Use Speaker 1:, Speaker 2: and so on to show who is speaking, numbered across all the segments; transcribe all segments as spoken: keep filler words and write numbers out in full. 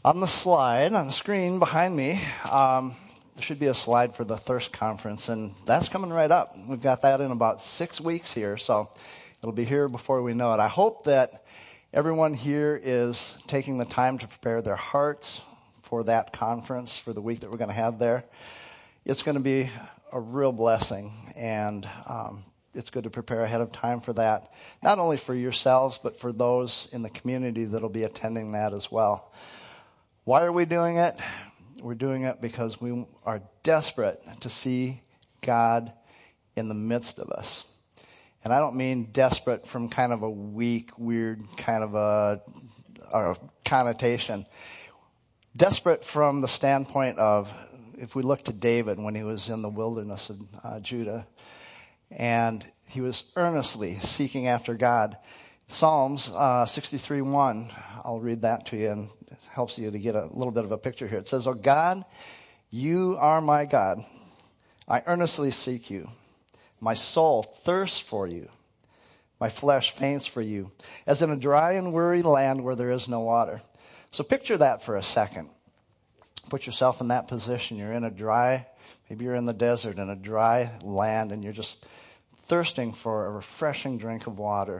Speaker 1: On the slide, on the screen behind me, um, there should be a slide for the Thirst Conference, and that's coming right up. We've got that in about six weeks here, so it'll be here before we know it. I hope that everyone here is taking the time to prepare their hearts for that conference, for the week that we're going to have there. It's going to be a real blessing, and um, it's good to prepare ahead of time for that, not only for yourselves, but for those in the community that will be attending that as well. Why are we doing it? We're doing it because we are desperate to see God in the midst of us. And I don't mean desperate from kind of a weak, weird kind of a, a connotation. Desperate from the standpoint of, if we look to David when he was in the wilderness of uh, Judah, and he was earnestly seeking after God. Psalms uh, sixty-three one, I'll read that to you, and it helps you to get a little bit of a picture here. It says, "O God, you are my God. I earnestly seek you. My soul thirsts for you. My flesh faints for you, as in a dry and weary land where there is no water." So picture that for a second. Put yourself in that position. You're in a dry, maybe you're in the desert, in a dry land, and you're just thirsting for a refreshing drink of water.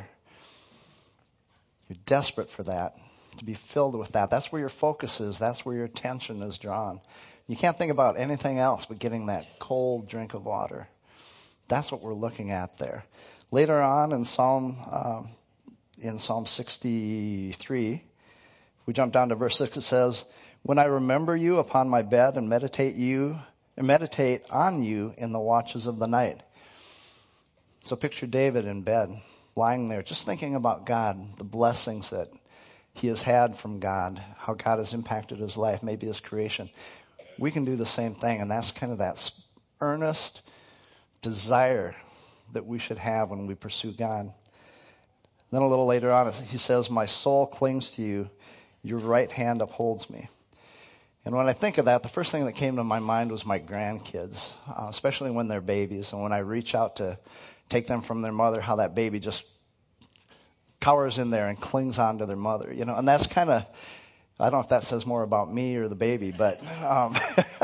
Speaker 1: You're desperate for that, to be filled with that. That's where your focus is. That's where your attention is drawn. You can't think about anything else but getting that cold drink of water. That's what we're looking at there. Later on in Psalm um, in Psalm sixty-three, if we jump down to verse six, it says, "When I remember you upon my bed and meditate you and meditate on you in the watches of the night." So picture David in bed, lying there, just thinking about God, the blessings that he has had from God, how God has impacted his life, maybe his creation. We can do the same thing, and that's kind of that earnest desire that we should have when we pursue God. Then a little later on, he says, "My soul clings to you. Your right hand upholds me." And when I think of that, the first thing that came to my mind was my grandkids, uh, especially when they're babies. And when I reach out to take them from their mother, how that baby just cowers in there and clings on to their mother, you know. And that's kind of, I don't know if that says more about me or the baby, but um,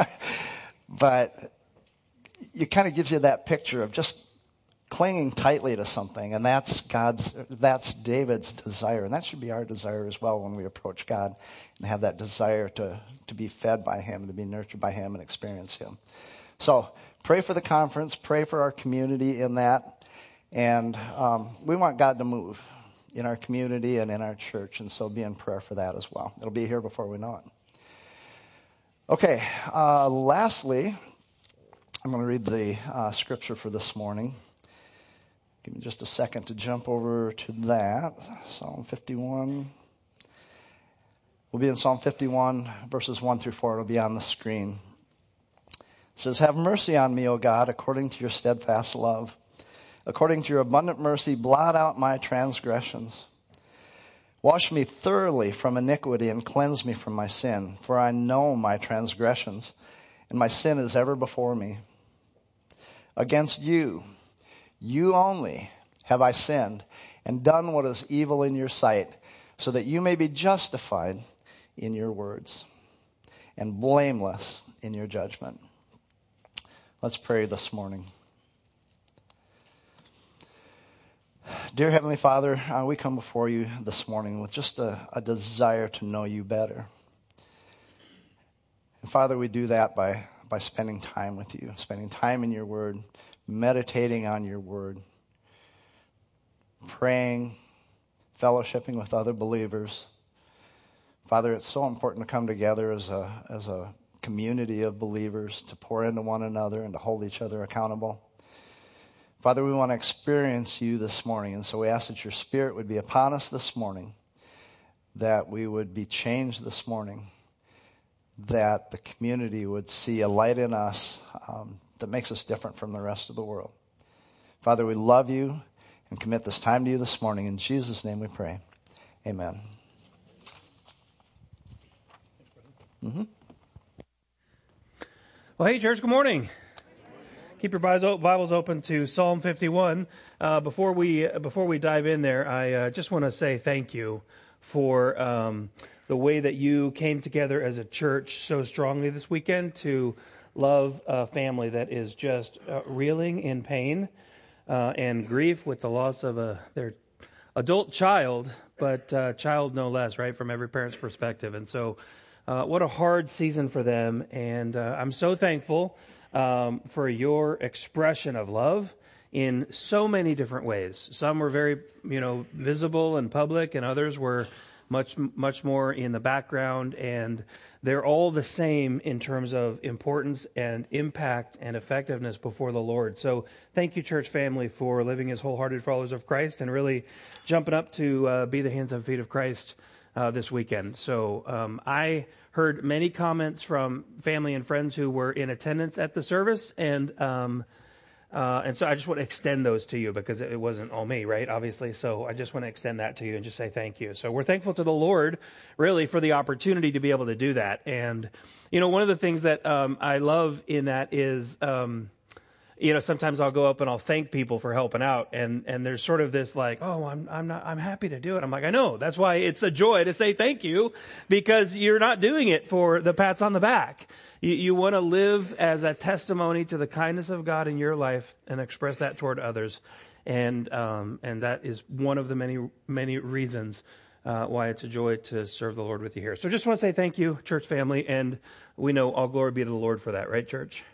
Speaker 1: but it kind of gives you that picture of just clinging tightly to something, and that's God's, that's David's desire, and that should be our desire as well when we approach God and have that desire to to be fed by Him, to be nurtured by Him, and experience Him. So pray for the conference, pray for our community in that, and um, we want God to move in our community and in our church, and so be in prayer for that as well. It'll be here before we know it. Okay, uh, lastly, I'm going to read the uh, scripture for this morning. Give me just a second to jump over to that. Psalm fifty-one. We'll be in Psalm fifty-one, verses one through four. It'll be on the screen. It says, "Have mercy on me, O God, according to your steadfast love. According to your abundant mercy, blot out my transgressions. Wash me thoroughly from iniquity and cleanse me from my sin. For I know my transgressions, and my sin is ever before me. Against you, you only have I sinned and done what is evil in your sight, so that you may be justified in your words and blameless in your judgment." Let's pray this morning. Dear Heavenly Father, uh, we come before you this morning with just a, a desire to know you better. And Father, we do that by, by spending time with you, spending time in your word, meditating on your word, praying, fellowshipping with other believers. Father, it's so important to come together as a as a community of believers, to pour into one another and to hold each other accountable. Father, we want to experience you this morning, and so we ask that your Spirit would be upon us this morning, that we would be changed this morning, that the community would see a light in us um, that makes us different from the rest of the world. Father, we love you and commit this time to you this morning. In Jesus' name we pray. Amen. Mm-hmm.
Speaker 2: Well, hey, church, good morning. Keep your Bibles open to Psalm fifty-one. Uh, before we before we dive in there, I uh, just want to say thank you for um, the way that you came together as a church so strongly this weekend to love a family that is just uh, reeling in pain uh, and grief with the loss of a their adult child, but uh, child no less, right, from every parent's perspective. And so uh, what a hard season for them. And uh, I'm so thankful um, for your expression of love in so many different ways. Some were very, you know, visible and public, and others were much, much more in the background. And they're all the same in terms of importance and impact and effectiveness before the Lord. So thank you, church family, for living as wholehearted followers of Christ and really jumping up to uh, be the hands and feet of Christ uh, this weekend. So um, I heard many comments from family and friends who were in attendance at the service, and um, Uh, and so I just want to extend those to you because it wasn't all me, right? Obviously. So I just want to extend that to you and just say thank you. So we're thankful to the Lord, really, for the opportunity to be able to do that. And, you know, one of the things that um, I love in that is, um, you know, sometimes I'll go up and I'll thank people for helping out. And, and there's sort of this like, oh, I'm, I'm not, I'm happy to do it. I'm like, I know. That's why it's a joy to say thank you, because you're not doing it for the pats on the back. You, you want to live as a testimony to the kindness of God in your life and express that toward others. And, um, and that is one of the many, many reasons uh, why it's a joy to serve the Lord with you here. So just want to say thank you, church family. And we know all glory be to the Lord for that, right, church?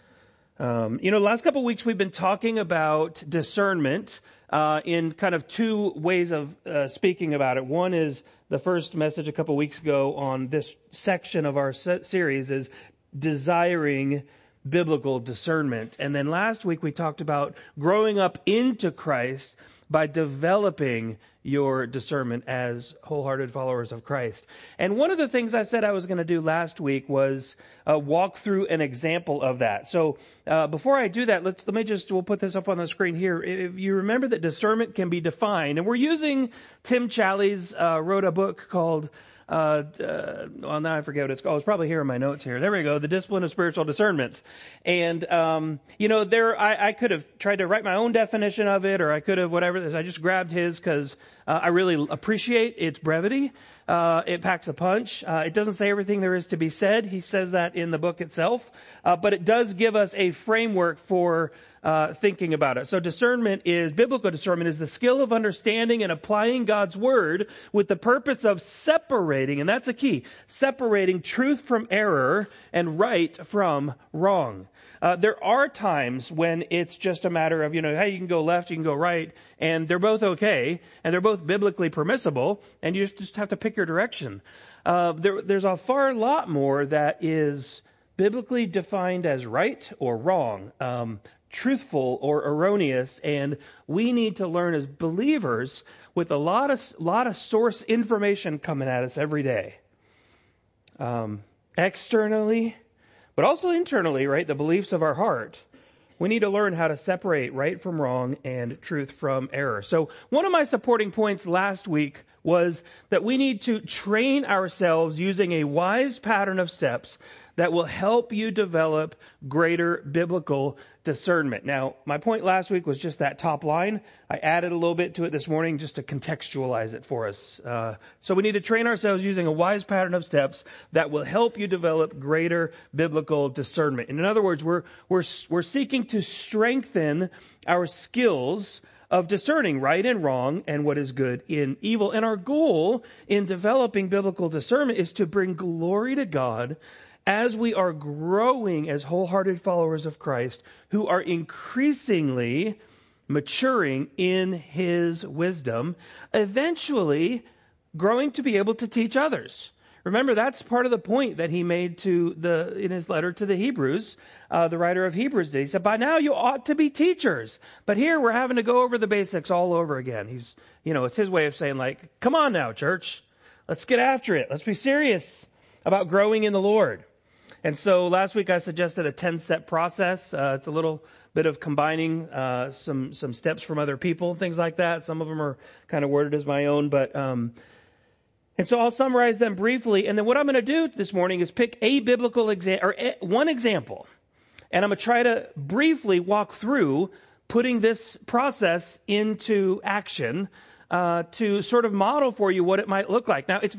Speaker 2: Um, you know, the last couple of weeks we've been talking about discernment uh, in kind of two ways of uh, speaking about it. One is the first message a couple of weeks ago on this section of our se- series is desiring biblical discernment. And then last week we talked about growing up into Christ by developing your discernment as wholehearted followers of Christ. And one of the things I said I was going to do last week was uh, walk through an example of that. So uh, before I do that, let's let me just, we'll put this up on the screen here. If you remember that discernment can be defined, and we're using Tim Challies uh, wrote a book called Uh, uh, well, now I forget what it's called. It's probably here in my notes here. There we go. The Discipline of Spiritual Discernment. And, um, you know, there, I, I could have tried to write my own definition of it, or I could have whatever. I just grabbed his because uh, I really appreciate its brevity. Uh, it packs a punch. Uh, it doesn't say everything there is to be said. He says that in the book itself. Uh, but it does give us a framework for Uh, thinking about it. So discernment is, biblical discernment is the skill of understanding and applying God's word with the purpose of separating, and that's a key, separating truth from error and right from wrong. Uh, there are times when it's just a matter of, you know, hey, you can go left, you can go right, and they're both okay, and they're both biblically permissible, and you just have to pick your direction. Uh, there, there's a far lot more that is biblically defined as right or wrong. Um, truthful or erroneous, and we need to learn as believers with a lot of lot of source information coming at us every day, um, externally, but also internally, right? The beliefs of our heart. We need to learn how to separate right from wrong and truth from error. So one of my supporting points last week was that we need to train ourselves using a wise pattern of steps that will help you develop greater biblical discernment. Now, my point last week was just that top line. I added a little bit to it this morning just to contextualize it for us. Uh, so we need to train ourselves using a wise pattern of steps that will help you develop greater biblical discernment. And in other words, we're we're we're seeking to strengthen our skills of discerning right and wrong and what is good in evil. And our goal in developing biblical discernment is to bring glory to God as we are growing as wholehearted followers of Christ who are increasingly maturing in His wisdom, eventually growing to be able to teach others. Remember, that's part of the point that he made to the in his letter to the Hebrews. Uh, the writer of Hebrews did. He said, by now you ought to be teachers. But here we're having to go over the basics all over again. He's, you know, it's his way of saying, like, come on now, church. Let's get after it. Let's be serious about growing in the Lord. And so last week I suggested a ten-step process. Uh, it's a little bit of combining uh, some some steps from other people, things like that. Some of them are kind of worded as my own, but um, and so I'll summarize them briefly. And then what I'm going to do this morning is pick a biblical example or a, one example, and I'm going to try to briefly walk through putting this process into action uh, to sort of model for you what it might look like. Now, it's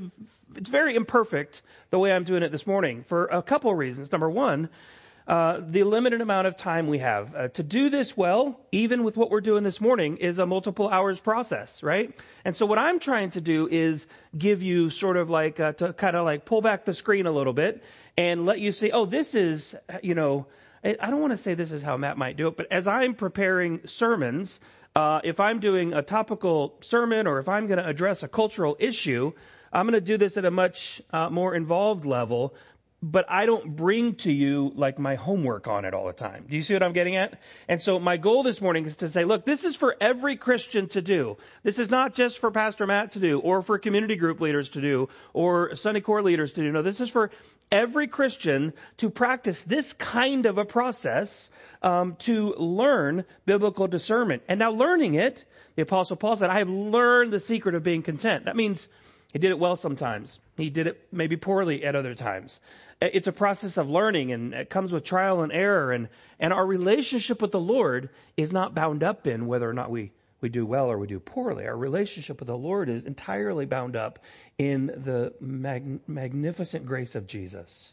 Speaker 2: it's very imperfect the way I'm doing it this morning for a couple of reasons. Number one, uh, the limited amount of time we have. Uh, to do this well, even with what we're doing this morning, is a multiple hours process, right? And so what I'm trying to do is give you sort of like, uh, to kind of like pull back the screen a little bit and let you see, oh, this is, you know, I don't want to say this is how Matt might do it, but as I'm preparing sermons, uh, if I'm doing a topical sermon or if I'm going to address a cultural issue, I'm going to do this at a much uh, more involved level, but I don't bring to you like my homework on it all the time. Do you see what I'm getting at? And so my goal this morning is to say, look, this is for every Christian to do. This is not just for Pastor Matt to do or for community group leaders to do or Sunday core leaders to do. No, this is for every Christian to practice this kind of a process um, to learn biblical discernment. And now learning it, the Apostle Paul said, I have learned the secret of being content. That means he did it well sometimes. He did it maybe poorly at other times. It's a process of learning, and it comes with trial and error. And, and our relationship with the Lord is not bound up in whether or not we, we do well or we do poorly. Our relationship with the Lord is entirely bound up in the mag- magnificent grace of Jesus.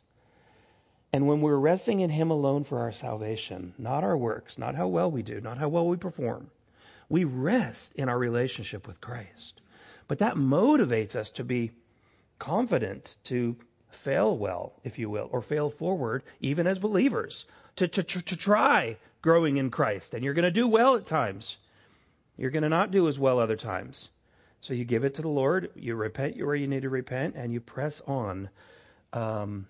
Speaker 2: And when we're resting in Him alone for our salvation, not our works, not how well we do, not how well we perform, we rest in our relationship with Christ. But that motivates us to be confident, to fail well, if you will, or fail forward, even as believers, to, to, to, to try growing in Christ. And you're going to do well at times. You're going to not do as well other times. So you give it to the Lord, you repent where you need to repent, and you press on. Um,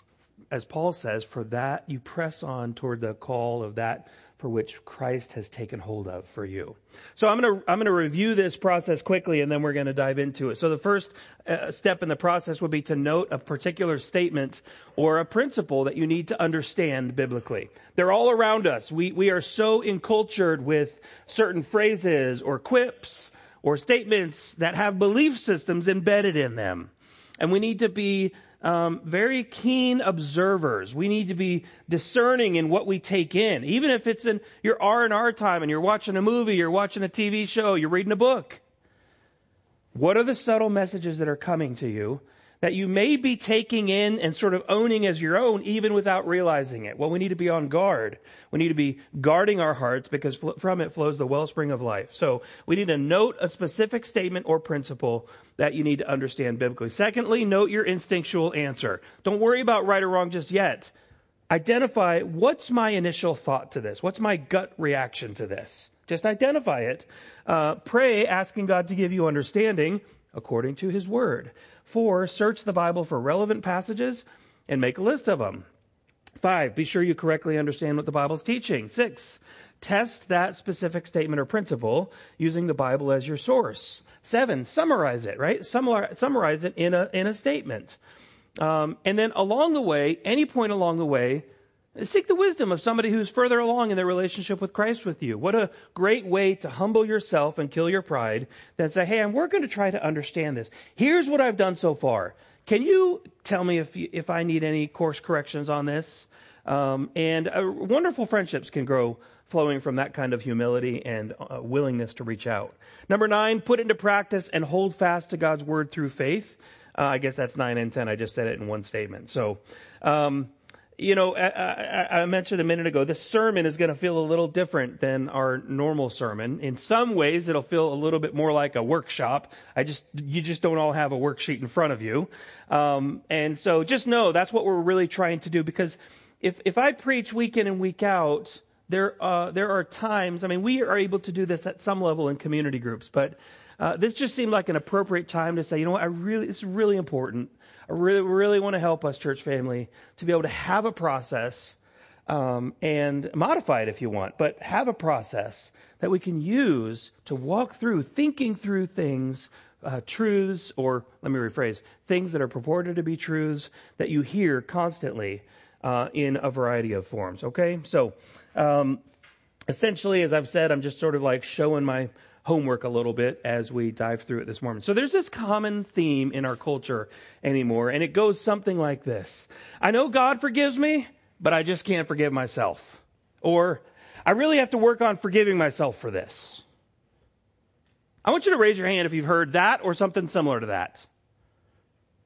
Speaker 2: as Paul says, for that you press on toward the call of that for which Christ has taken hold of for you. So I'm going to I'm going to review this process quickly, and then we're going to dive into it. So the first uh, step in the process would be to note a particular statement or a principle that you need to understand biblically. They're all around us. We we are so encultured with certain phrases or quips or statements that have belief systems embedded in them. And we need to be um, very keen observers. We need to be discerning in what we take in. Even if it's in your R and R time and you're watching a movie, you're watching a T V show, you're reading a book. What are the subtle messages that are coming to you that you may be taking in and sort of owning as your own, even without realizing it? Well, we need to be on guard. We need to be guarding our hearts because from it flows the wellspring of life. So we need to note a specific statement or principle that you need to understand biblically. Secondly, note your instinctual answer. Don't worry about right or wrong just yet. Identify what's my initial thought to this? What's my gut reaction to this? Just identify it. Uh, pray, asking God to give you understanding according to His Word. Four, search the Bible for relevant passages and make a list of them. Five, be sure you correctly understand what the Bible's teaching. Six, test that specific statement or principle using the Bible as your source. Seven, summarize it, right? Summarize, summarize it in a, in a statement. Um, and then along the way, any point along the way, seek the wisdom of somebody who's further along in their relationship with Christ with you. What a great way to humble yourself and kill your pride than say, hey, I'm, we're going to try to understand this. Here's what I've done so far. Can you tell me if you, if I need any course corrections on this? Um, and uh, wonderful friendships can grow flowing from that kind of humility and uh, willingness to reach out. Number nine, put into practice and hold fast to God's word through faith. Uh, I guess that's nine and ten. I just said it in one statement. So, um, you know, I, I, I mentioned a minute ago, this sermon is going to feel a little different than our normal sermon. In some ways, it'll feel a little bit more like a workshop. I just, you just don't all have a worksheet in front of you. Um, and so just know that's what we're really trying to do, because if, if I preach week in and week out, there, uh, there are times, I mean, we are able to do this at some level in community groups, but, uh, this just seemed like an appropriate time to say, you know what, I really, it's really important. I really, really want to help us, church family, to be able to have a process, um, and modify it if you want, but have a process that we can use to walk through, thinking through things, uh, truths, or let me rephrase, things that are purported to be truths that you hear constantly, uh, in a variety of forms. Okay. So, um, essentially, as I've said, I'm just sort of like showing my homework a little bit as we dive through it this morning. So there's this common theme in our culture anymore, and it goes something like this. I know God forgives me, but I just can't forgive myself. Or, I really have to work on forgiving myself for this. I want you to raise your hand if you've heard that or something similar to that.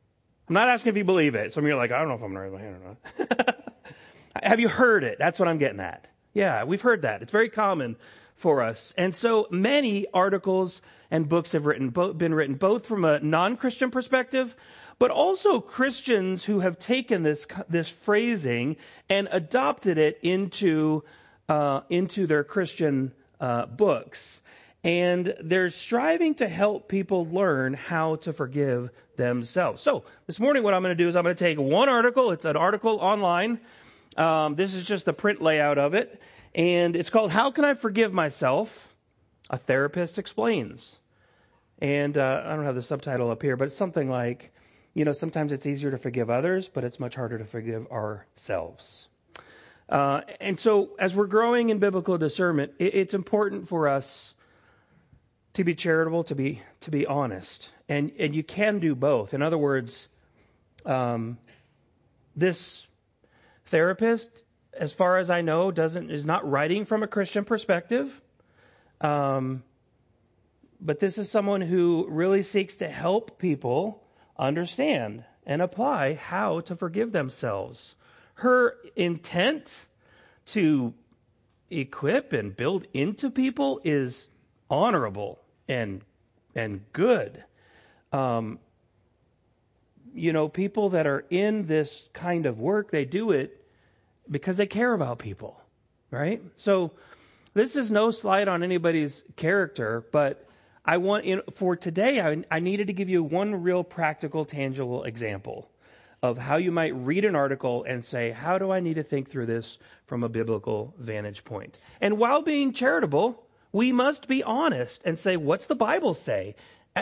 Speaker 2: I'm not asking if you believe it. Some of you are like, I don't know if I'm going to raise my hand or not. Have you heard it? That's what I'm getting at. Yeah, we've heard that. It's very common for us. And so many articles and books have written, bo- been written both from a non-Christian perspective, but also Christians who have taken this this phrasing and adopted it into uh, into their Christian uh, books. And they're striving to help people learn how to forgive themselves. So this morning what I'm going to do is I'm going to take one article. It's an article online. Um, this is just the print layout of it. And it's called How Can I Forgive Myself? A Therapist Explains. And uh, I don't have the subtitle up here, but it's something like, you know, sometimes it's easier to forgive others, but it's much harder to forgive ourselves. Uh, and so as we're growing in biblical discernment, it, it's important for us to be charitable, to be to be honest. And and you can do both. In other words, um, this therapist, as far as I know, doesn't is not writing from a Christian perspective. Um, but this is someone who really seeks to help people understand and apply how to forgive themselves. Her intent to equip and build into people is honorable and and good. Um, you know, people that are in this kind of work, they do it because they care about people, right? So this is no slight on anybody's character, but I want, in, for today, I, I needed to give you one real practical, tangible example of how you might read an article and say, how do I need to think through this from a biblical vantage point? And while being charitable, we must be honest and say, what's the Bible say?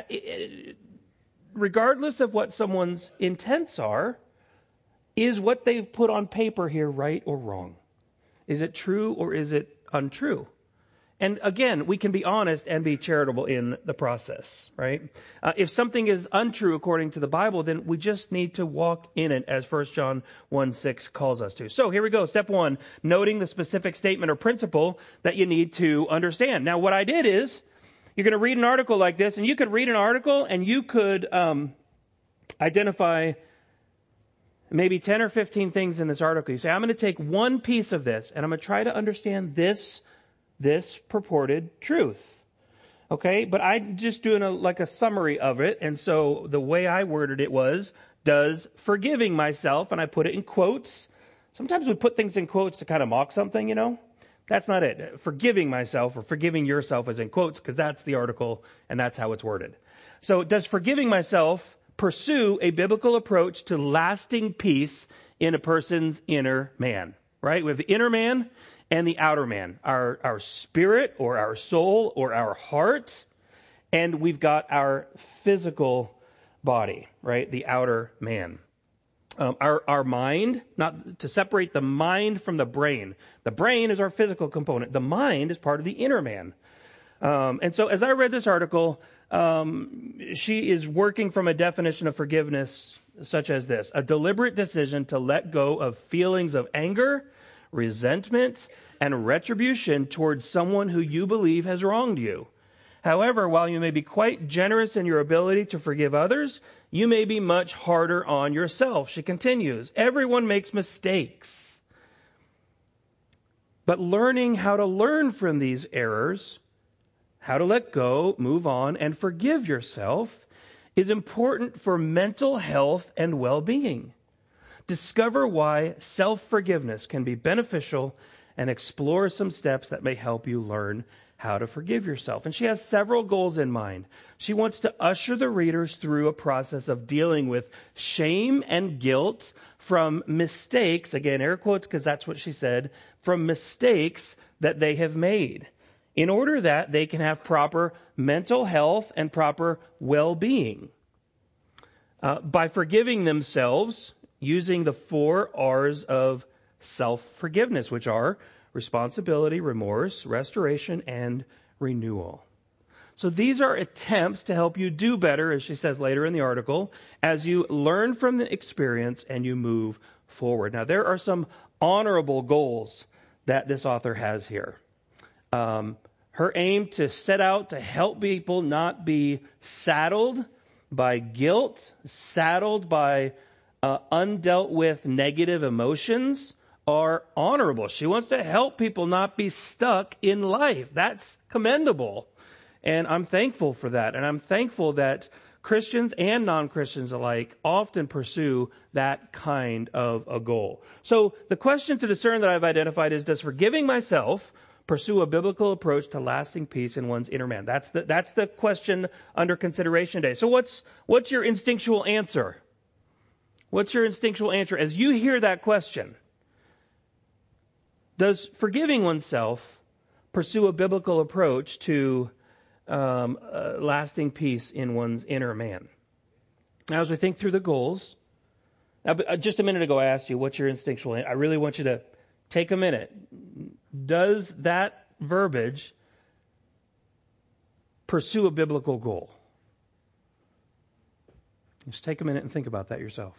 Speaker 2: Regardless of what someone's intents are, is what they've put on paper here right or wrong? Is it true or is it untrue? And again, we can be honest and be charitable in the process, right? Uh, if something is untrue according to the Bible, then we just need to walk in it as First John one six calls us to. So here we go. Step one, noting the specific statement or principle that you need to understand. Now, what I did is, you're going to read an article like this, and you could read an article and you could um, identify maybe ten or fifteen things in this article. You say, I'm going to take one piece of this, and I'm going to try to understand this this purported truth. Okay, but I'm just doing a, like a summary of it. And so the way I worded it was, does forgiving myself, and I put it in quotes. Sometimes we put things in quotes to kind of mock something, you know. That's not it. Forgiving myself or forgiving yourself is in quotes because that's the article and that's how it's worded. So does forgiving myself pursue a biblical approach to lasting peace in a person's inner man? Right? We have the inner man and the outer man, our our spirit or our soul or our heart, and we've got our physical body, right? The outer man. Um, our our mind, not to separate the mind from the brain. The brain is our physical component. The mind is part of the inner man. Um, and so as I read this article, um, she is working from a definition of forgiveness such as this: a deliberate decision to let go of feelings of anger, resentment, and retribution towards someone who you believe has wronged you. However, while you may be quite generous in your ability to forgive others, you may be much harder on yourself. She continues, everyone makes mistakes. But learning how to learn from these errors, how to let go, move on, and forgive yourself is important for mental health and well-being. Discover why self-forgiveness can be beneficial and explore some steps that may help you learn how to forgive yourself. And she has several goals in mind. She wants to usher the readers through a process of dealing with shame and guilt from mistakes, again, air quotes because that's what she said, from mistakes that they have made, in order that they can have proper mental health and proper well-being. Uh, by forgiving themselves, using the four R's of self-forgiveness, which are responsibility, remorse, restoration, and renewal. So these are attempts to help you do better, as she says later in the article, as you learn from the experience and you move forward. Now, there are some honorable goals that this author has here. Um, her aim to set out to help people not be saddled by guilt, saddled by uh, undealt with negative emotions, are honorable. She wants to help people not be stuck in life. That's commendable. And I'm thankful for that. And I'm thankful that Christians and non-Christians alike often pursue that kind of a goal. So the question to discern that I've identified is, does forgiving myself pursue a biblical approach to lasting peace in one's inner man? That's the, that's the question under consideration today. So what's, what's your instinctual answer? What's your instinctual answer as you hear that question? Does forgiving oneself pursue a biblical approach to um, uh, lasting peace in one's inner man? Now, as we think through the goals, now, just a minute ago I asked you, what's your instinctual answer? I really want you to take a minute. Does that verbiage pursue a biblical goal? Just take a minute and think about that yourself.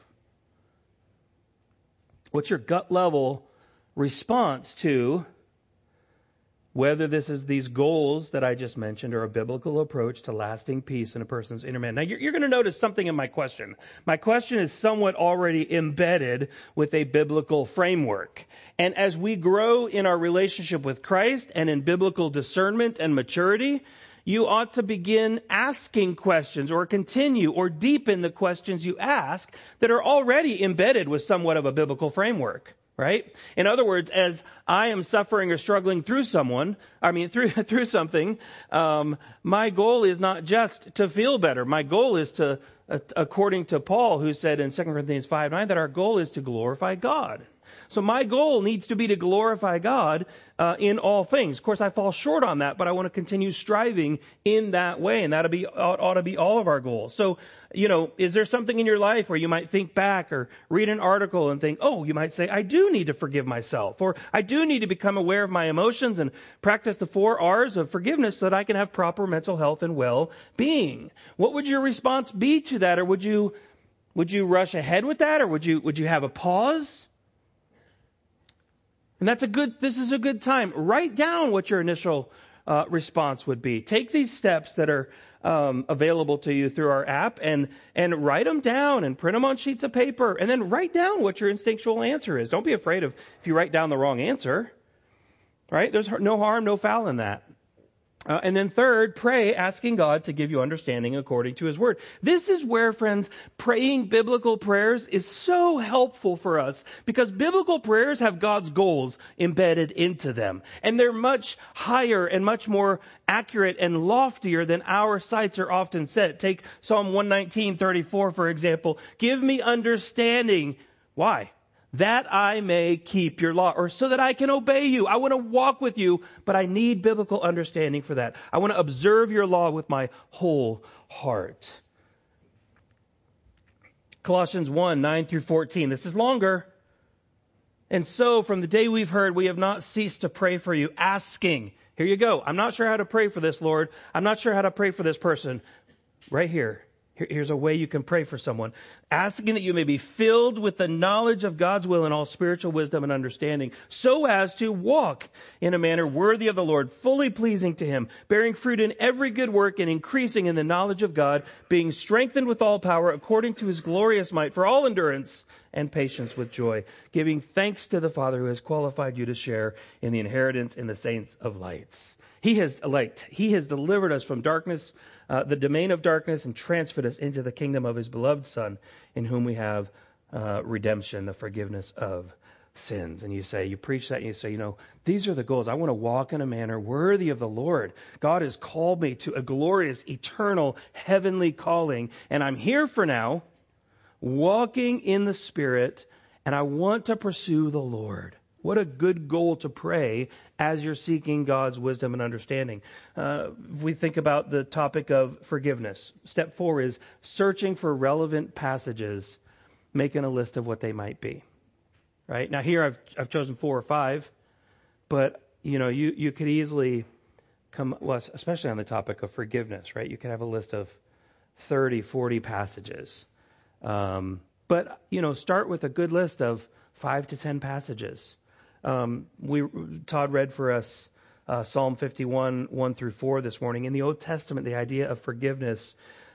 Speaker 2: What's your gut level response to whether this is these goals that I just mentioned are a biblical approach to lasting peace in a person's inner man? Now, you're, you're going to notice something in my question. My question is somewhat already embedded with a biblical framework. And as we grow in our relationship with Christ and in biblical discernment and maturity, you ought to begin asking questions or continue or deepen the questions you ask that are already embedded with somewhat of a biblical framework. Right? In other words, as I am suffering or struggling through someone, I mean, through, through something, um, my goal is not just to feel better. My goal is to, uh, according to Paul, who said in Second Corinthians five nine, that our goal is to glorify God. So my goal needs to be to glorify God uh, in all things. Of course, I fall short on that, but I want to continue striving in that way, and that'll be ought, ought to be all of our goals. So, you know, is there something in your life where you might think back or read an article and think, oh, you might say, I do need to forgive myself, or I do need to become aware of my emotions and practice the four R's of forgiveness so that I can have proper mental health and well-being? What would your response be to that? Or would you would you rush ahead with that, or would you would you have a pause? And that's a good, this is a good time. Write down what your initial uh, response would be. Take these steps that are um, available to you through our app and, and write them down and print them on sheets of paper. And then write down what your instinctual answer is. Don't be afraid of if you write down the wrong answer. Right? There's no harm, no foul in that. Uh, and then third, pray, asking God to give you understanding according to His Word. This is where, friends, praying biblical prayers is so helpful for us, because biblical prayers have God's goals embedded into them. And they're much higher and much more accurate and loftier than our sights are often set. Take Psalm one nineteen thirty-four, for example. Give me understanding. Why? That I may keep your law, or so that I can obey you. I want to walk with you, but I need biblical understanding for that. I want to observe your law with my whole heart. Colossians one, nine through fourteen. This is longer. And so from the day we've heard, we have not ceased to pray for you, asking. Here you go. I'm not sure how to pray for this, Lord. I'm not sure how to pray for this person. Right here. Here's a way you can pray for someone. Asking that you may be filled with the knowledge of God's will and all spiritual wisdom and understanding, so as to walk in a manner worthy of the Lord, fully pleasing to Him, bearing fruit in every good work and increasing in the knowledge of God, being strengthened with all power according to His glorious might, for all endurance and patience with joy, giving thanks to the Father who has qualified you to share in the inheritance in the saints of lights. He has light. He has delivered us from darkness, uh, the domain of darkness, and transferred us into the kingdom of His beloved Son, in whom we have uh, redemption, the forgiveness of sins. And you say, you preach that, and you say, you know, these are the goals. I want to walk in a manner worthy of the Lord. God has called me to a glorious, eternal, heavenly calling, and I'm here for now, walking in the Spirit, and I want to pursue the Lord. What a good goal to pray as you're seeking God's wisdom and understanding. Uh, if we think about the topic of forgiveness, step four is searching for relevant passages, making a list of what they might be. Right? Now here I've I've chosen four or five, but you know you you could easily come, well, especially on the topic of forgiveness, right? You could have a list of thirty, forty passages. Um, but you know, start with a good list of five to ten passages. Um, we Todd read for us uh, Psalm fifty-one, one through four this morning. In the Old Testament, the idea of forgiveness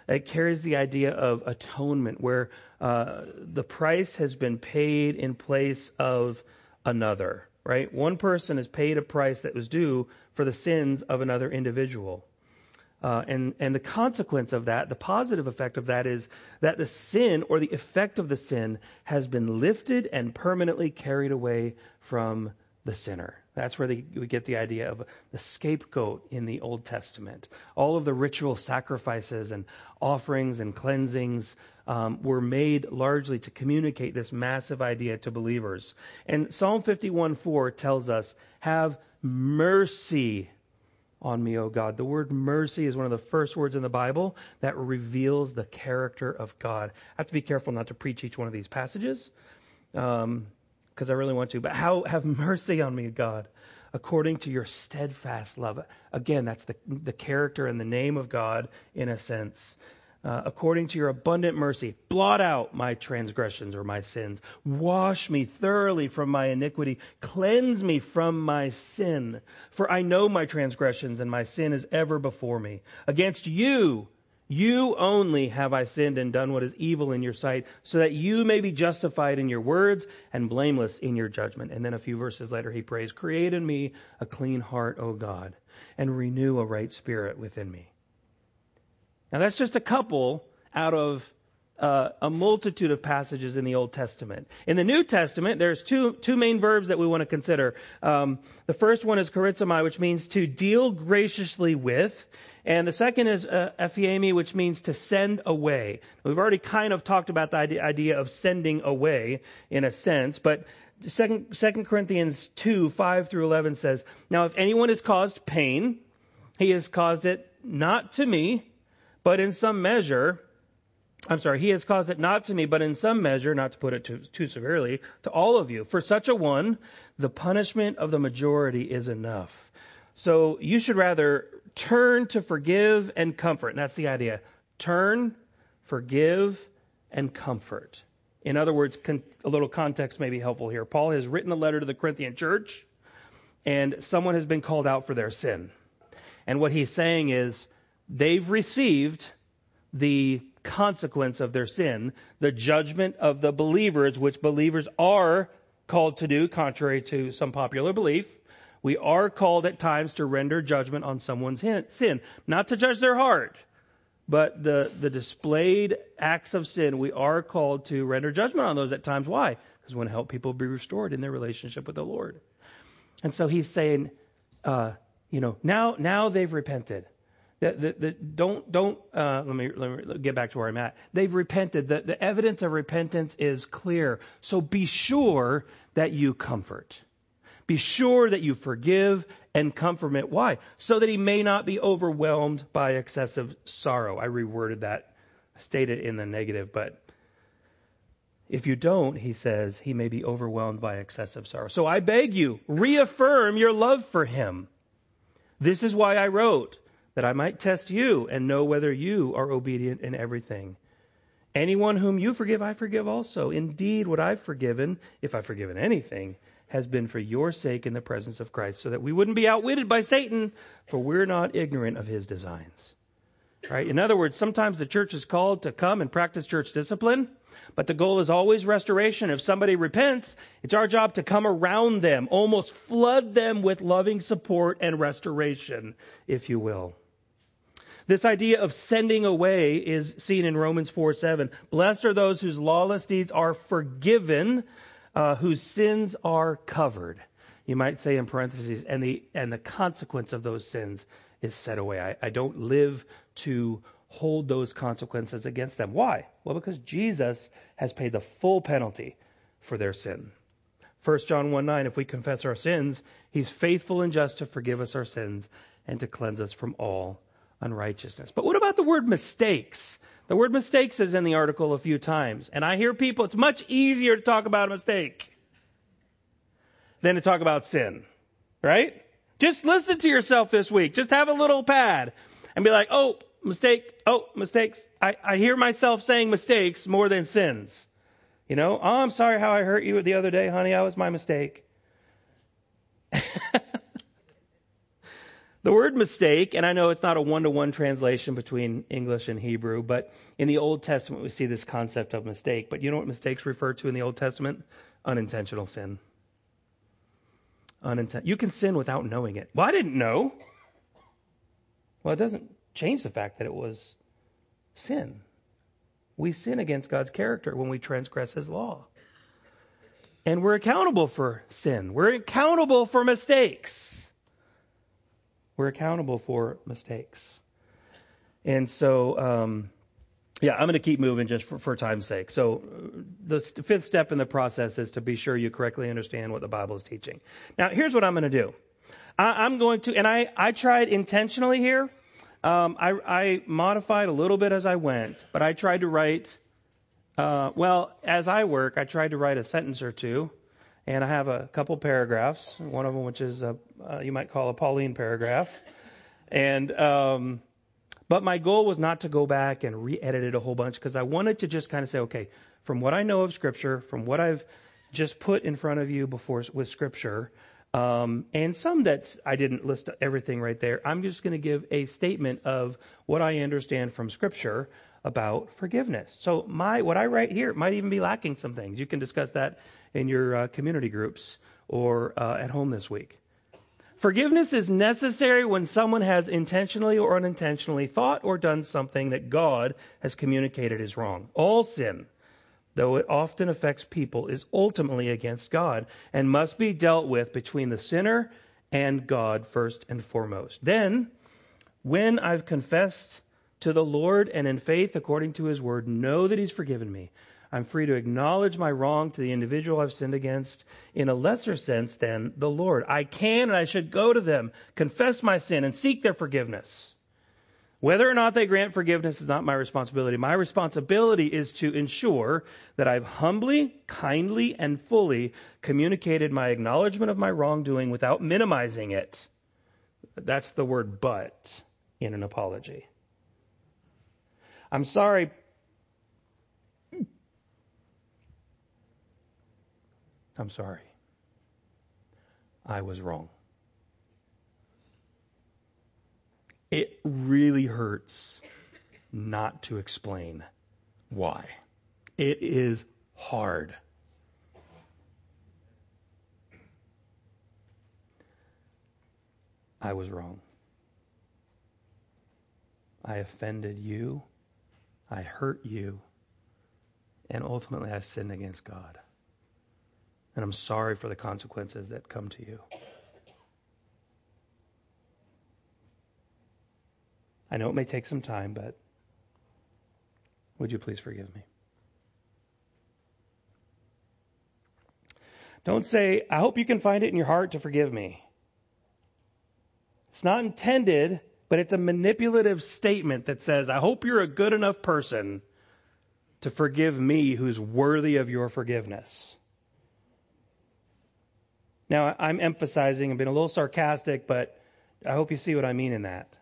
Speaker 2: It carries the idea of atonement, where uh, the price has been paid in place of another, right? One person has paid a price that was due for the sins of another individual. Uh, and, and the consequence of that, the positive effect of that is that the sin or the effect of the sin has been lifted and permanently carried away from the sinner. That's where the, we get the idea of the scapegoat in the Old Testament. All of the ritual sacrifices and offerings and cleansings um, were made largely to communicate this massive idea to believers. And Psalm fifty-one four tells us, "Have mercy on me, O God." The word mercy is one of the first words in the Bible that reveals the character of God. I have to be careful not to preach each one of these passages, um, because I really want to. But how have mercy on me, God, according to your steadfast love. Again, that's the the character and the name of God in a sense. Uh, according to your abundant mercy, blot out my transgressions or my sins. Wash me thoroughly from my iniquity. Cleanse me from my sin. For I know my transgressions, and my sin is ever before me. Against you, you only have I sinned and done what is evil in your sight, so that you may be justified in your words and blameless in your judgment. And then a few verses later he prays, "Create in me a clean heart, O God, and renew a right spirit within me." Now that's just a couple out of uh, a multitude of passages in the Old Testament. In the New Testament, there's two two main verbs that we want to consider. Um, the first one is charizomai, which means to deal graciously with. And the second is uh, ephiemi, which means to send away. We've already kind of talked about the idea, idea of sending away in a sense, but Second, Second Corinthians two, five through eleven says, "Now if anyone has caused pain, he has caused it not to me, but in some measure, I'm sorry, he has caused it not to me, but in some measure, not to put it too, too severely, to all of you. For such a one, the punishment of the majority is enough." So you should rather turn to forgive and comfort. And that's the idea. Turn, forgive, and comfort. In other words, con- a little context may be helpful here. Paul has written a letter to the Corinthian church, and someone has been called out for their sin. And what he's saying is, they've received the consequence of their sin, the judgment of the believers, which believers are called to do, contrary to some popular belief. We are called at times to render judgment on someone's sin, not to judge their heart, but the, the displayed acts of sin, we are called to render judgment on those at times. Why? Because we want to help people be restored in their relationship with the Lord. And so he's saying, uh, you know, now now they've repented. The, the, the, don't don't uh, let me let me get back to where I'm at. They've repented. The, the evidence of repentance is clear. So be sure that you comfort. Be sure that you forgive and comfort him. Why? So that he may not be overwhelmed by excessive sorrow. I reworded that, stated in the negative, but if you don't, he says, he may be overwhelmed by excessive sorrow. So I beg you, reaffirm your love for him. This is why I wrote, that I might test you and know whether you are obedient in everything. Anyone whom you forgive, I forgive also. Indeed, what I've forgiven, if I've forgiven anything, has been for your sake in the presence of Christ, so that we wouldn't be outwitted by Satan, for we're not ignorant of his designs. Right? In other words, sometimes the church is called to come and practice church discipline, but the goal is always restoration. If somebody repents, it's our job to come around them, almost flood them with loving support and restoration, if you will. This idea of sending away is seen in Romans four seven. Blessed are those whose lawless deeds are forgiven, uh, whose sins are covered. You might say in parentheses, and the and the consequence of those sins is set away. I, I don't live to hold those consequences against them. Why? Well, because Jesus has paid the full penalty for their sin. First John one nine, if we confess our sins, he's faithful and just to forgive us our sins and to cleanse us from all unrighteousness. But what about the word mistakes? The word mistakes is in the article a few times. And I hear people, it's much easier to talk about a mistake than to talk about sin. Right? Just listen to yourself this week. Just have a little pad and be like, oh, mistake. Oh, mistakes. I, I hear myself saying mistakes more than sins. You know, oh, I'm sorry how I hurt you the other day, honey. That was my mistake. The word mistake, and I know it's not a one-to-one translation between English and Hebrew, but in the Old Testament we see this concept of mistake. But you know what mistakes refer to in the Old Testament? Unintentional sin. Uninten- you can sin without knowing it. Well, I didn't know. Well, it doesn't change the fact that it was sin. We sin against God's character when we transgress His law. And we're accountable for sin. We're accountable for mistakes. We're accountable for mistakes. And so, um, yeah, I'm going to keep moving just for, for time's sake. So the fifth step in the process is to be sure you correctly understand what the Bible is teaching. Now, here's what I'm going to do. I, I'm going to, and I, I tried intentionally here. Um, I, I modified a little bit as I went, but I tried to write, uh, well, as I work, I tried to write a sentence or two. And I have a couple paragraphs, one of them which is a, uh, you might call a Pauline paragraph. And um, but my goal was not to go back and re-edit it a whole bunch, because I wanted to just kind of say, okay, from what I know of Scripture, from what I've just put in front of you before with Scripture, um, and some that I didn't list everything right there, I'm just going to give a statement of what I understand from Scripture about forgiveness. So my what I write here might even be lacking some things. You can discuss that in your uh, community groups or uh, at home this week. Forgiveness is necessary when someone has intentionally or unintentionally thought or done something that God has communicated is wrong. All sin, though it often affects people, is ultimately against God and must be dealt with between the sinner and God first and foremost. Then, when I've confessed to the Lord and in faith according to His word, know that He's forgiven me. I'm free to acknowledge my wrong to the individual I've sinned against in a lesser sense than the Lord. I can and I should go to them, confess my sin, and seek their forgiveness. Whether or not they grant forgiveness is not my responsibility. My responsibility is to ensure that I've humbly, kindly, and fully communicated my acknowledgement of my wrongdoing without minimizing it. That's the word but in an apology. I'm sorry. I'm sorry. I was wrong. It really hurts not to explain why. It is hard. I was wrong. I offended you. I hurt you. And ultimately I sinned against God. And I'm sorry for the consequences that come to you. I know it may take some time, but would you please forgive me? Don't say, I hope you can find it in your heart to forgive me. It's not intended, but it's a manipulative statement that says, I hope you're a good enough person to forgive me who's worthy of your forgiveness. Now, I'm emphasizing, I'm being a little sarcastic, but I hope you see what I mean in that.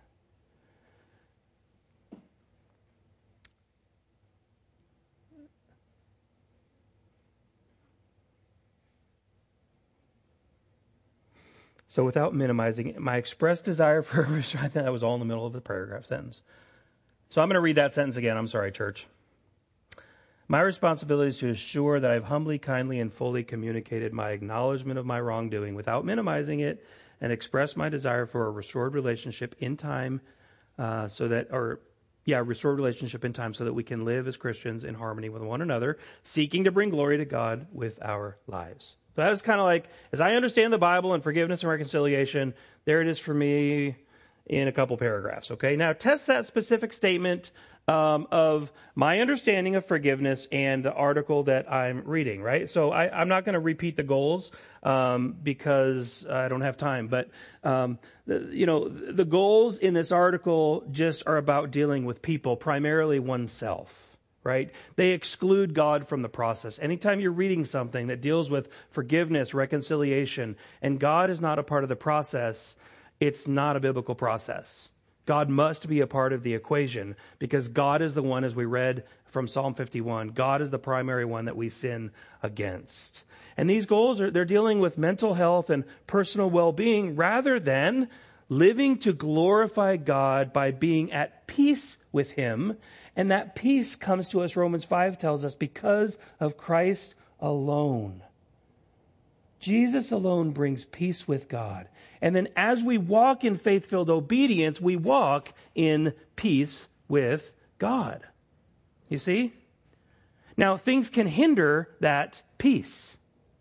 Speaker 2: So without minimizing it, my expressed desire for, I think that was all in the middle of the paragraph sentence. So I'm going to read that sentence again. I'm sorry, church. My responsibility is to assure that I've humbly, kindly, and fully communicated my acknowledgement of my wrongdoing without minimizing it, and express my desire for a restored relationship in time, uh, so that, or yeah, restored relationship in time so that we can live as Christians in harmony with one another, seeking to bring glory to God with our lives. So that was kind of like, as I understand the Bible and forgiveness and reconciliation, there it is for me in a couple paragraphs. Okay, now test that specific statement um, of my understanding of forgiveness and the article that I'm reading, right? So I, I'm not going to repeat the goals um, because I don't have time. But, um, the, you know, the goals in this article just are about dealing with people, primarily oneself. Right? They exclude God from the process. Anytime you're reading something that deals with forgiveness, reconciliation, and God is not a part of the process, it's not a biblical process. God must be a part of the equation because God is the one, as we read from Psalm fifty-one, God is the primary one that we sin against. And these goals, are they're dealing with mental health and personal well-being rather than living to glorify God by being at peace with Him. And that peace comes to us, Romans five tells us, because of Christ alone. Jesus alone brings peace with God. And then as we walk in faith-filled obedience, we walk in peace with God. You see? Now, things can hinder that peace.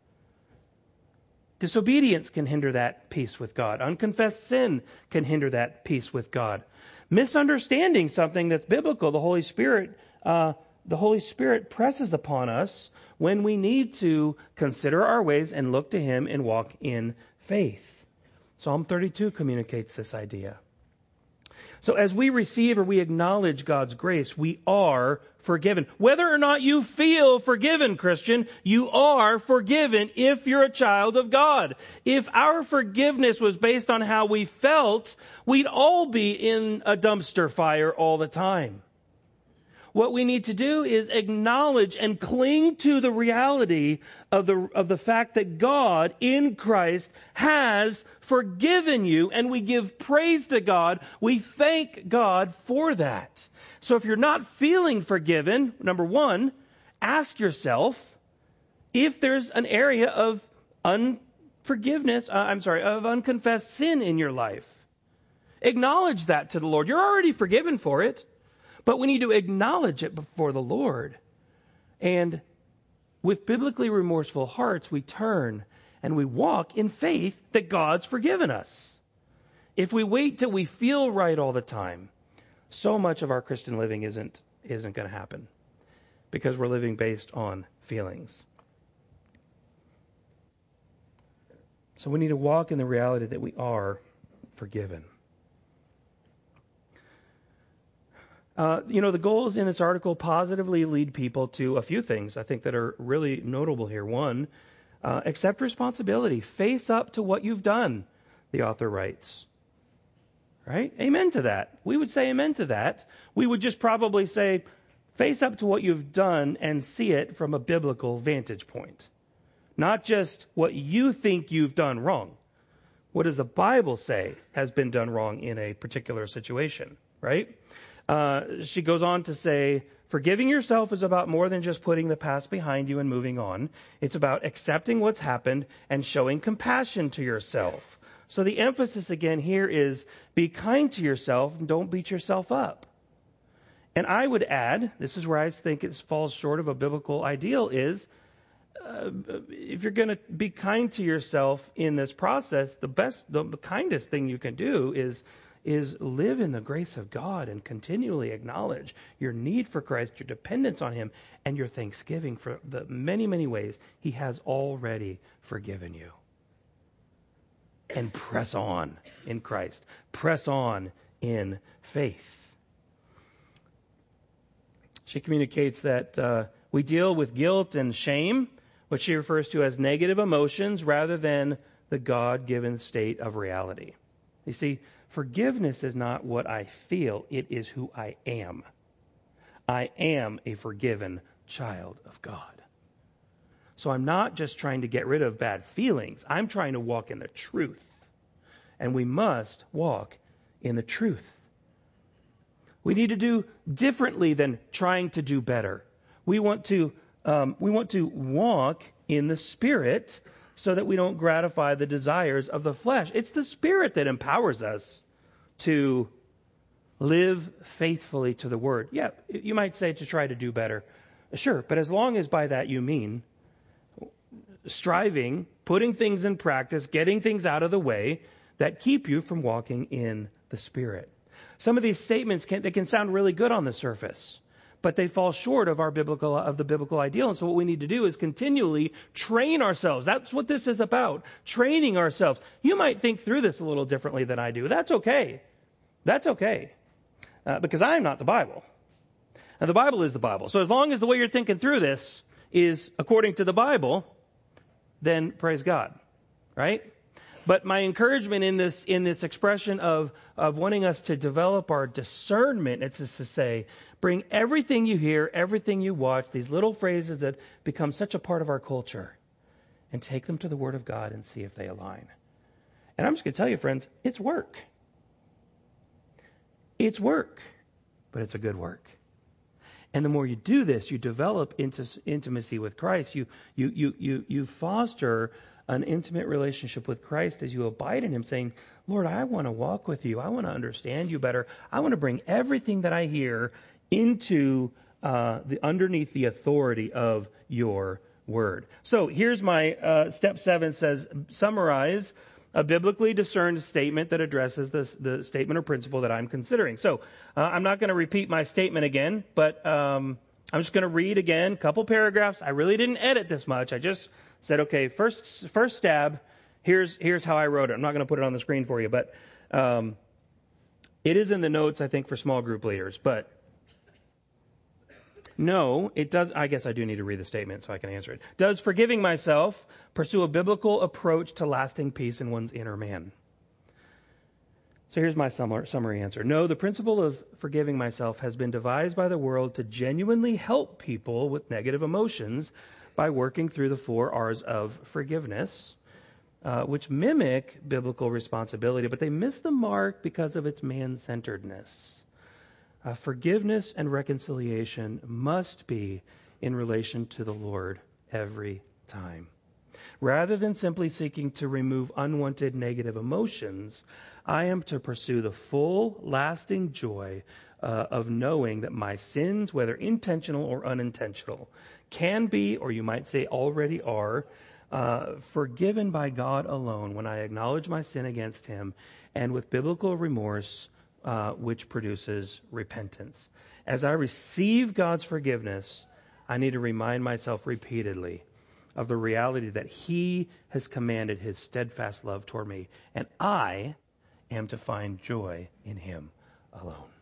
Speaker 2: Disobedience can hinder that peace with God. Unconfessed sin can hinder that peace with God. Misunderstanding something that's biblical, the Holy Spirit, uh, the Holy Spirit presses upon us when we need to consider our ways and look to Him and walk in faith. Psalm thirty-two communicates this idea. So as we receive or we acknowledge God's grace, we are forgiven. Whether or not you feel forgiven, Christian, you are forgiven if you're a child of God. If our forgiveness was based on how we felt, we'd all be in a dumpster fire all the time. What we need to do is acknowledge and cling to the reality of the of the fact that God in Christ has forgiven you, and we give praise to God. We thank God for that. So if you're not feeling forgiven, number one, ask yourself if there's an area of unforgiveness, uh, I'm sorry, of unconfessed sin in your life. Acknowledge that to the Lord. You're already forgiven for it. But we need to acknowledge it before the Lord. And with biblically remorseful hearts, we turn and we walk in faith that God's forgiven us. If we wait till we feel right all the time, so much of our Christian living isn't, isn't going to happen because we're living based on feelings. So we need to walk in the reality that we are forgiven. Uh, you know, the goals in this article positively lead people to a few things I think that are really notable here. One, uh, accept responsibility. Face up to what you've done, the author writes. Right? Amen to that. We would say amen to that. We would just probably say, face up to what you've done and see it from a biblical vantage point. Not just what you think you've done wrong. What does the Bible say has been done wrong in a particular situation? Right? Uh, she goes on to say, forgiving yourself is about more than just putting the past behind you and moving on. It's about accepting what's happened and showing compassion to yourself. So the emphasis again here is be kind to yourself and don't beat yourself up. And I would add, this is where I think it falls short of a biblical ideal, is uh, if you're going to be kind to yourself in this process, the best, the kindest thing you can do is is live in the grace of God and continually acknowledge your need for Christ, your dependence on Him, and your thanksgiving for the many, many ways He has already forgiven you. And press on in Christ. Press on in faith. She communicates that uh, we deal with guilt and shame, which she refers to as negative emotions, rather than the God-given state of reality. You see, forgiveness is not what I feel, it is who I am. I am a forgiven child of God. So I'm not just trying to get rid of bad feelings. I'm trying to walk in the truth. And we must walk in the truth. We need to do differently than trying to do better. We want to, um, we want to walk in the Spirit so that we don't gratify the desires of the flesh. It's the Spirit that empowers us to live faithfully to the Word. Yeah, you might say to try to do better. Sure, but as long as by that you mean striving, putting things in practice, getting things out of the way that keep you from walking in the Spirit. Some of these statements can, they can sound really good on the surface, but they fall short of our biblical, of the biblical ideal. And so what we need to do is continually train ourselves. That's what this is about. Training ourselves. You might think through this a little differently than I do. That's okay. That's okay. Uh, because I'm not the Bible. Now the Bible is the Bible. So as long as the way you're thinking through this is according to the Bible, then praise God. Right? But my encouragement in this in this expression of, of wanting us to develop our discernment, it's just to say, bring everything you hear, everything you watch, these little phrases that become such a part of our culture, and take them to the Word of God and see if they align. And I'm just going to tell you, friends, it's work. It's work, but it's a good work. And the more you do this, you develop into intimacy with Christ. You, you, you, you, you foster an intimate relationship with Christ as you abide in Him, saying, Lord, I want to walk with you. I want to understand you better. I want to bring everything that I hear into uh, the underneath the authority of your word. So here's my uh, step seven says, summarize a biblically discerned statement that addresses this, the statement or principle that I'm considering. So uh, I'm not going to repeat my statement again, but um, I'm just going to read again a couple paragraphs. I really didn't edit this much. I just said, okay, first first stab, here's here's how I wrote it. I'm not going to put it on the screen for you, but um, it is in the notes, I think, for small group leaders. But no, it does. I guess I do need to read the statement so I can answer it. Does forgiving myself pursue a biblical approach to lasting peace in one's inner man? So here's my summary answer. No, the principle of forgiving myself has been devised by the world to genuinely help people with negative emotions by working through the four R's of forgiveness, uh, which mimic biblical responsibility, but they miss the mark because of its man-centeredness. Uh, forgiveness and reconciliation must be in relation to the Lord every time. Rather than simply seeking to remove unwanted negative emotions, I am to pursue the full, lasting joy uh, of knowing that my sins, whether intentional or unintentional, can be, or you might say already are, uh, forgiven by God alone when I acknowledge my sin against Him and with biblical remorse, Uh, which produces repentance. As I receive God's forgiveness, I need to remind myself repeatedly of the reality that He has commanded His steadfast love toward me, and I am to find joy in Him alone.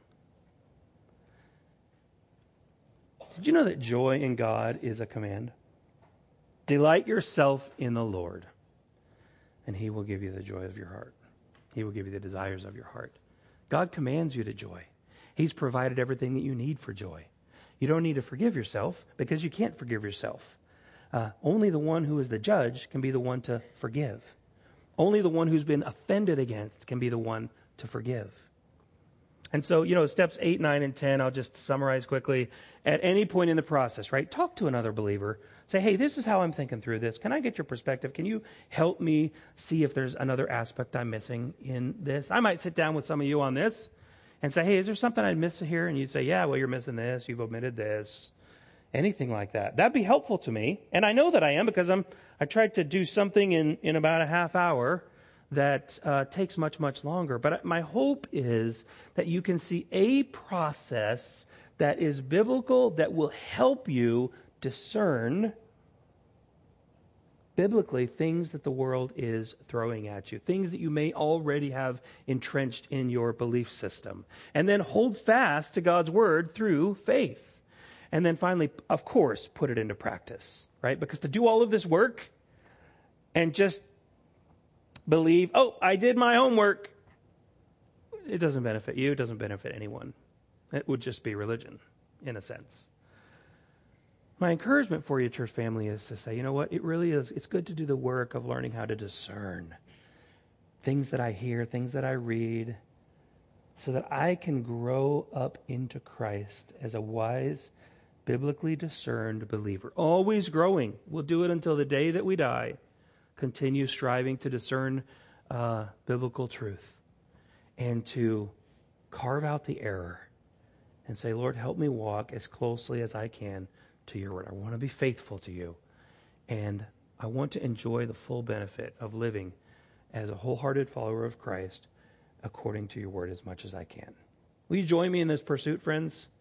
Speaker 2: Did you know that joy in God is a command? Delight yourself in the Lord, and He will give you the joy of your heart. He will give you the desires of your heart. God commands you to joy. He's provided everything that you need for joy. You don't need to forgive yourself because you can't forgive yourself. Uh, only the one who is the judge can be the one to forgive. Only the one who's been offended against can be the one to forgive. And so, you know, steps eight, nine, and ten, I'll just summarize quickly. At any point in the process, right, talk to another believer. Say, hey, this is how I'm thinking through this. Can I get your perspective? Can you help me see if there's another aspect I'm missing in this? I might sit down with some of you on this and say, hey, is there something I'd miss here? And you'd say, yeah, well, you're missing this. You've omitted this. Anything like that. That'd be helpful to me. And I know that I am because I'm, I tried to do something in, in about a half hour that uh, takes much, much longer. But my hope is that you can see a process that is biblical that will help you discern biblically things that the world is throwing at you, things that you may already have entrenched in your belief system. And then hold fast to God's word through faith. And then finally, of course, put it into practice, right? Because to do all of this work and just believe, oh, I did my homework, it doesn't benefit you, it doesn't benefit anyone. It would just be religion, in a sense. My encouragement for you, church family, is to say, you know what, it really is, it's good to do the work of learning how to discern things that I hear, things that I read, so that I can grow up into Christ as a wise, biblically discerned believer. Always growing. We'll do it until the day that we die. Continue striving to discern uh, biblical truth and to carve out the error and say, Lord, help me walk as closely as I can to your word. I want to be faithful to you, and I want to enjoy the full benefit of living as a wholehearted follower of Christ according to your word as much as I can. Will you join me in this pursuit, friends?